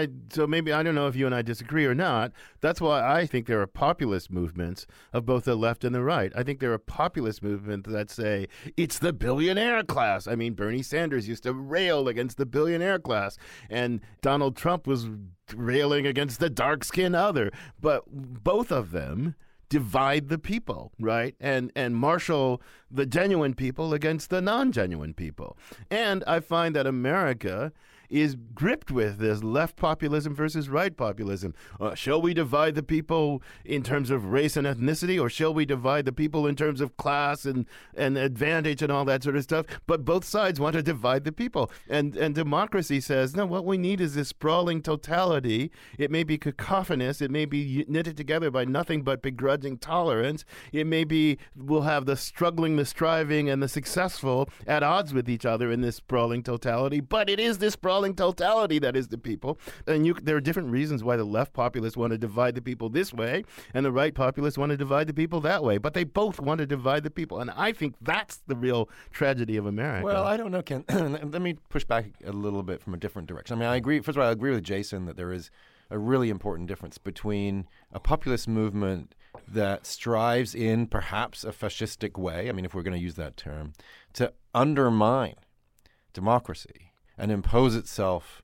Speaker 1: maybe I don't know if you and I disagree or not. That's why I think there are populist movements of both the left and the right. I think there are populist movements that say it's the billionaire class. I mean, Bernie Sanders used to rail against the billionaire class, and Donald Trump was railing against the dark-skinned other. But both of them divide the people, right? And marshal the genuine people against the non-genuine people. And I find that America is gripped with this left populism versus right populism. Shall we divide the people in terms of race and ethnicity, or shall we divide the people in terms of class and advantage and all that sort of stuff? But both sides want to divide the people. And democracy says, no, what we need is this sprawling totality. It may be cacophonous. It may be knitted together by nothing but begrudging tolerance. It may be we'll have the struggling, the striving, and the successful at odds with each other in this sprawling totality. But it is this sprawling totality that is the people. And there are different reasons why the left populists want to divide the people this way and the right populists want to divide the people that way. But they both want to divide the people. And I think that's the real tragedy of America.
Speaker 2: Well, I don't know, Ken. Let me push back a little bit from a different direction. I mean, I agree. First of all, I agree with Jason that there is a really important difference between a populist movement that strives in perhaps a fascistic way, I mean, if we're going to use that term, to undermine democracy and impose itself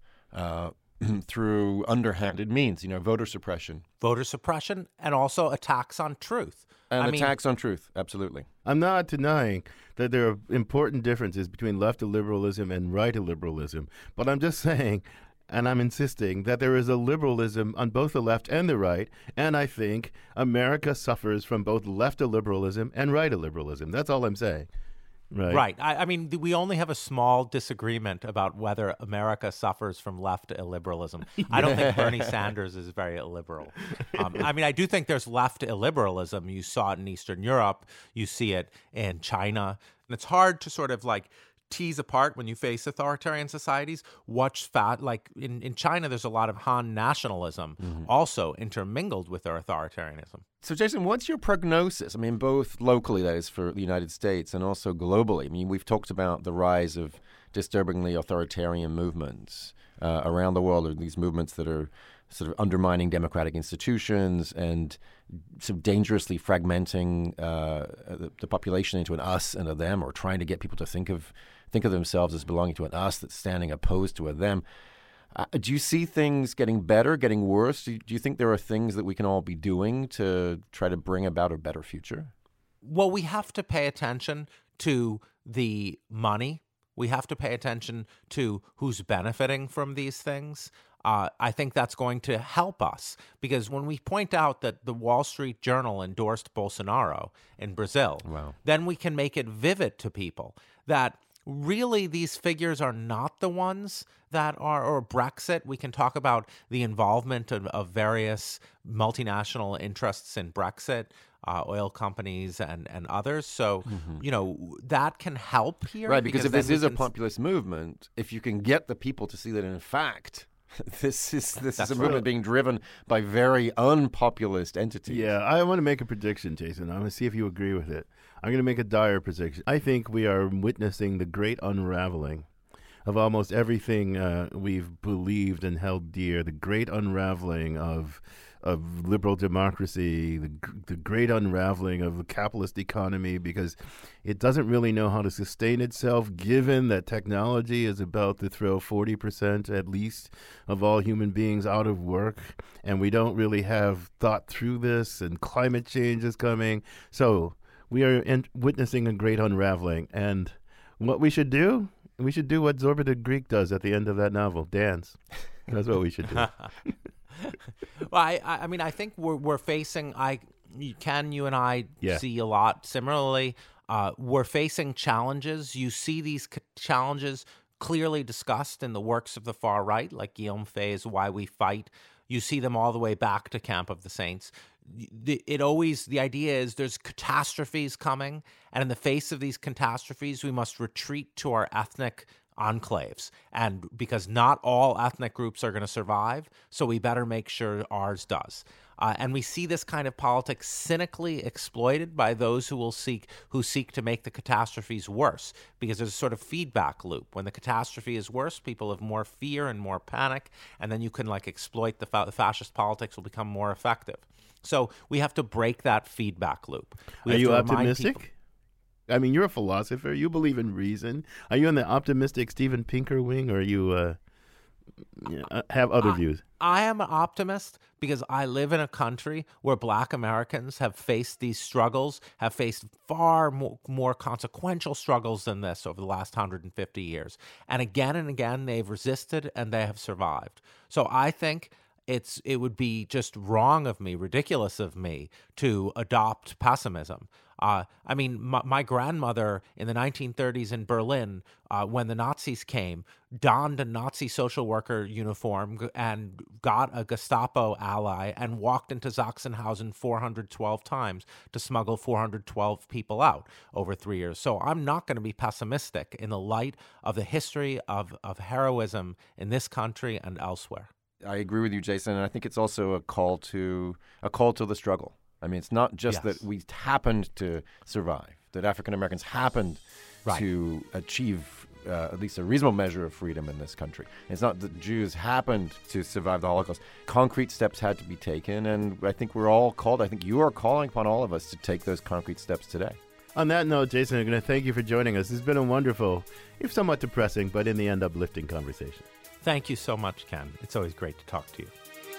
Speaker 2: through underhanded means, voter suppression.
Speaker 8: Voter suppression and also attacks on truth.
Speaker 2: And attacks on truth, absolutely.
Speaker 1: I'm not denying that there are important differences between left illiberalism and right illiberalism, but I'm just saying, and I'm insisting, that there is a liberalism on both the left and the right, and I think America suffers from both left illiberalism and right illiberalism. That's all I'm saying.
Speaker 8: Right. I mean, we only have a small disagreement about whether America suffers from left illiberalism. I don't think Bernie Sanders is very illiberal. I mean, I do think there's left illiberalism. You saw it in Eastern Europe. You see it in China. And it's hard to sort of tease apart when you face authoritarian societies. Like in China, there's a lot of Han nationalism also intermingled with their authoritarianism.
Speaker 2: So, Jason, what's your prognosis? I mean, both locally, that is, for the United States, and also globally. I mean, we've talked about the rise of disturbingly authoritarian movements around the world, or these movements that are sort of undermining democratic institutions and sort of dangerously fragmenting the population into an us and a them, or trying to get people to think of themselves as belonging to an us that's standing opposed to a them. Do you see things getting better, getting worse? Do you think there are things that we can all be doing to try to bring about a better future?
Speaker 8: Well, we have to pay attention to the money. We have to pay attention to who's benefiting from these things. I think that's going to help us, because when we point out that the Wall Street Journal endorsed Bolsonaro in Brazil, then we can make it vivid to people that really these figures are not the ones that are, or Brexit. We can talk about the involvement of various multinational interests in Brexit, oil companies and others. So, that can help here.
Speaker 2: Right, because if this is a populist movement, if you can get the people to see that, in fact, this is a movement being driven by very unpopulist entities.
Speaker 1: Yeah, I want to make a prediction, Jason. I'm going to see if you agree with it. I'm going to make a dire prediction. I think we are witnessing the great unraveling of almost everything we've believed and held dear, the great unraveling of of liberal democracy, the great unraveling of the capitalist economy, because it doesn't really know how to sustain itself, given that technology is about to throw 40% at least of all human beings out of work, and we don't really have thought through this, and climate change is coming. So we are witnessing a great unraveling, and what we should do what Zorba the Greek does at the end of that novel, dance. That's what we should do.
Speaker 8: Well, I mean, I think we're facing. Ken, you and I see a lot similarly. We're facing challenges. You see these challenges clearly discussed in the works of the far right, like Guillaume Fay's "Why We Fight." You see them all the way back to Camp of the Saints. The idea is there's catastrophes coming, and in the face of these catastrophes, we must retreat to our ethnic enclaves, and because not all ethnic groups are going to survive, so we better make sure ours does. And we see this kind of politics cynically exploited by those who seek to make the catastrophes worse, because there's a sort of feedback loop. When the catastrophe is worse, people have more fear and more panic, and then you can exploit the fascist politics will become more effective. So we have to break that feedback loop.
Speaker 1: Are you optimistic? I mean, you're a philosopher. You believe in reason. Are you in the optimistic Steven Pinker wing, or are you have other views?
Speaker 8: I am an optimist because I live in a country where Black Americans have faced these struggles, have faced far more consequential struggles than this over the last 150 years. And again, they've resisted and they have survived. So I think it would be just wrong of me, ridiculous of me, to adopt pessimism. I mean, my grandmother in the 1930s in Berlin, when the Nazis came, donned a Nazi social worker uniform and got a Gestapo ally and walked into Sachsenhausen 412 times to smuggle 412 people out over 3 years. So I'm not going to be pessimistic in the light of the history of heroism in this country and elsewhere.
Speaker 2: I agree with you, Jason, and I think it's also a call to the struggle. I mean, it's not just that we happened to survive, that African Americans happened to achieve at least a reasonable measure of freedom in this country. It's not that Jews happened to survive the Holocaust. Concrete steps had to be taken, and I think we're all called, I think you are calling upon all of us to take those concrete steps today.
Speaker 1: On that note, Jason, I'm going to thank you for joining us. It's been a wonderful, if somewhat depressing, but in the end, uplifting conversation.
Speaker 8: Thank you so much, Ken. It's always great to talk to you.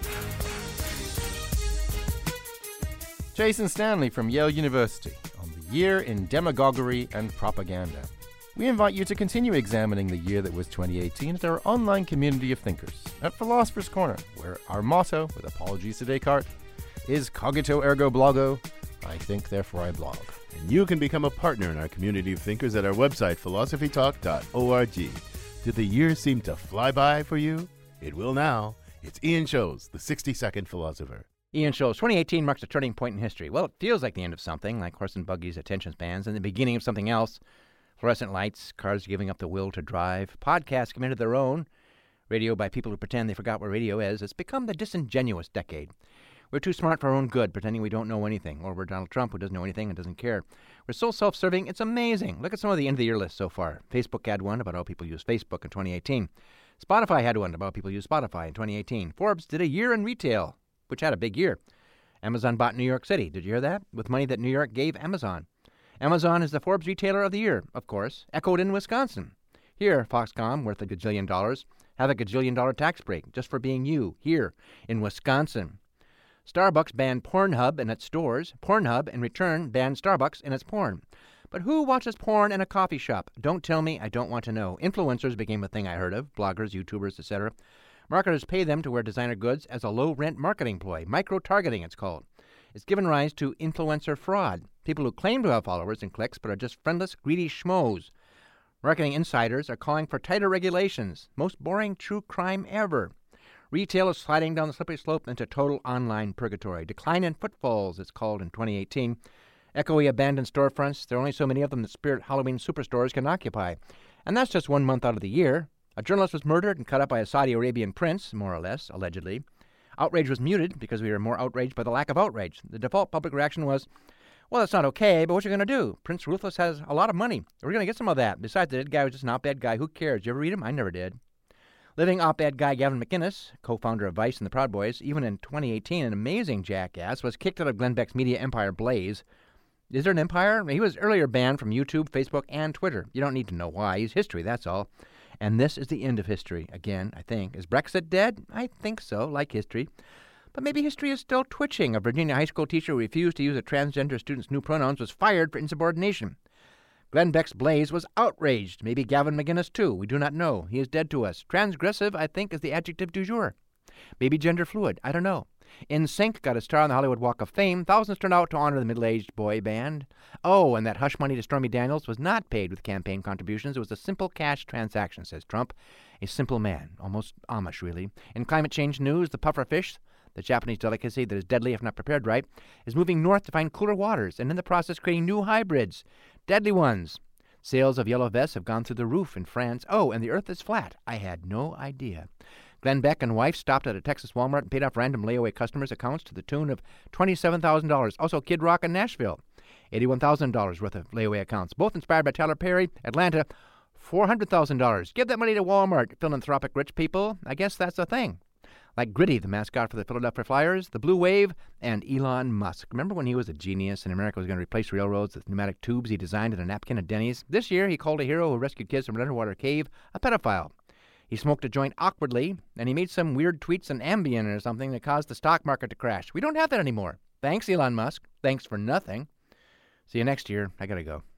Speaker 2: Jason Stanley from Yale University on the year in demagoguery and propaganda. We invite you to continue examining the year that was 2018 at our online community of thinkers at Philosopher's Corner, where our motto, with apologies to Descartes, is cogito ergo blogo, I think, therefore I blog.
Speaker 1: And you can become a partner in our community of thinkers at our website, philosophytalk.org. Did the years seem to fly by for you? It will now. It's Ian Shows, the 60-second philosopher.
Speaker 9: Ian Shows, 2018 marks a turning point in history. Well, it feels like the end of something, like horse and buggies, attention spans, and the beginning of something else. Fluorescent lights, cars giving up the will to drive, podcasts come into their own, radio by people who pretend they forgot what radio is. It's become the disingenuous decade. We're too smart for our own good, pretending we don't know anything, or we're Donald Trump, who doesn't know anything and doesn't care. We're so self-serving, it's amazing. Look at some of the end-of-the-year lists so far. Facebook had one about how people use Facebook in 2018. Spotify had one about how people use Spotify in 2018. Forbes did a year in retail, which had a big year. Amazon bought New York City. Did you hear that? With money that New York gave Amazon. Amazon is the Forbes Retailer of the Year, of course, echoed in Wisconsin. Here, Foxconn, worth $1 gajillion, have a $1 gajillion tax break just for being you, here in Wisconsin. Starbucks banned Pornhub in its stores. Pornhub, in return, banned Starbucks in its porn. But who watches porn in a coffee shop? Don't tell me, I don't want to know. Influencers became a thing I heard of, bloggers, YouTubers, etc. Marketers pay them to wear designer goods as a low-rent marketing ploy. Micro-targeting, it's called. It's given rise to influencer fraud. People who claim to have followers and clicks but are just friendless, greedy schmoes. Marketing insiders are calling for tighter regulations. Most boring true crime ever. Retail is sliding down the slippery slope into total online purgatory. Decline in footfalls, it's called in 2018. Echoey abandoned storefronts. There are only so many of them that Spirit Halloween superstores can occupy. And that's just 1 month out of the year. A journalist was murdered and cut up by a Saudi Arabian prince, more or less, allegedly. Outrage was muted because we were more outraged by the lack of outrage. The default public reaction was, well, that's not okay, but what you going to do? Prince Ruthless has a lot of money. We're going to get some of that. Besides, the dead guy was just an op-ed guy. Who cares? You ever read him? I never did. Living op-ed guy Gavin McInnes, co-founder of Vice and the Proud Boys, even in 2018, an amazing jackass, was kicked out of Glenn Beck's media empire Blaze. Is there an empire? He was earlier banned from YouTube, Facebook, and Twitter. You don't need to know why. He's history, that's all. And this is the end of history, again, I think. Is Brexit dead? I think so, like history. But maybe history is still twitching. A Virginia high school teacher who refused to use a transgender student's new pronouns was fired for insubordination. Glenn Beck's Blaze was outraged. Maybe Gavin McInnes, too. We do not know. He is dead to us. Transgressive, I think, is the adjective du jour. Maybe gender fluid. I don't know. NSYNC got a star on the Hollywood Walk of Fame. Thousands turned out to honor the middle-aged boy band. Oh, and that hush money to Stormy Daniels was not paid with campaign contributions. It was a simple cash transaction, says Trump. A simple man. Almost Amish, really. In climate change news, the pufferfish, the Japanese delicacy that is deadly if not prepared right, is moving north to find cooler waters and in the process creating new hybrids. Deadly ones. Sales of yellow vests have gone through the roof in France. Oh, and the earth is flat. I had no idea. Glenn Beck and wife stopped at a Texas Walmart and paid off random layaway customers' accounts to the tune of $27,000. Also, Kid Rock in Nashville, $81,000 worth of layaway accounts. Both inspired by Tyler Perry. Atlanta, $400,000. Give that money to Walmart, philanthropic rich people. I guess that's a thing. Like Gritty, the mascot for the Philadelphia Flyers, the Blue Wave, and Elon Musk. Remember when he was a genius and America was going to replace railroads with pneumatic tubes he designed in a napkin at Denny's? This year, he called a hero who rescued kids from an underwater cave a pedophile. He smoked a joint awkwardly, and he made some weird tweets on Ambien or something that caused the stock market to crash. We don't have that anymore. Thanks, Elon Musk. Thanks for nothing. See you next year. I gotta go.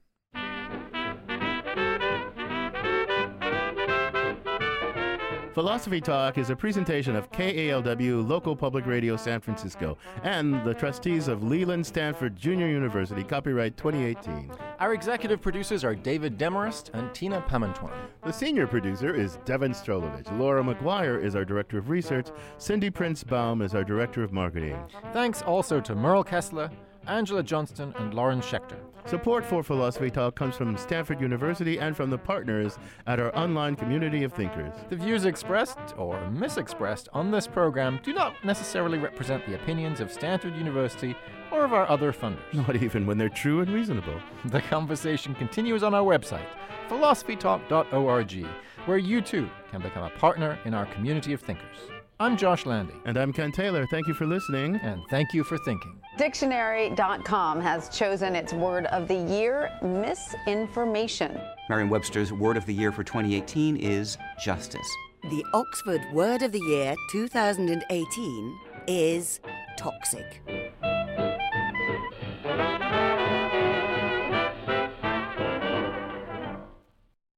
Speaker 1: Philosophy Talk is a presentation of KALW Local Public Radio San Francisco and the trustees of Leland Stanford Junior University, copyright 2018.
Speaker 2: Our executive producers are David Demarest and Tina Pamantuan.
Speaker 1: The senior producer is Devin Strolovich. Laura McGuire is our director of research. Cindy Prince-Baum is our director of marketing.
Speaker 2: Thanks also to Merle Kessler, Angela Johnston, and Lauren Schechter.
Speaker 1: Support for Philosophy Talk comes from Stanford University and from the partners at our online community of thinkers.
Speaker 2: The views expressed or misexpressed on this program do not necessarily represent the opinions of Stanford University or of our other funders.
Speaker 1: Not even when they're true and reasonable.
Speaker 2: The conversation continues on our website, philosophytalk.org, where you too can become a partner in our community of thinkers. I'm Josh Landy.
Speaker 1: And I'm Ken Taylor. Thank you for listening.
Speaker 2: And thank you for thinking.
Speaker 10: Dictionary.com has chosen its word of the year, misinformation.
Speaker 11: Merriam-Webster's word of the year for 2018 is justice.
Speaker 12: The Oxford word of the year 2018 is toxic.